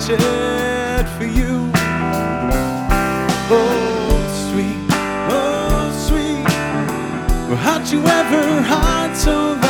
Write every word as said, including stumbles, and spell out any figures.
shed for you. Oh, sweet, oh, sweet. Well, how'd you ever hide so that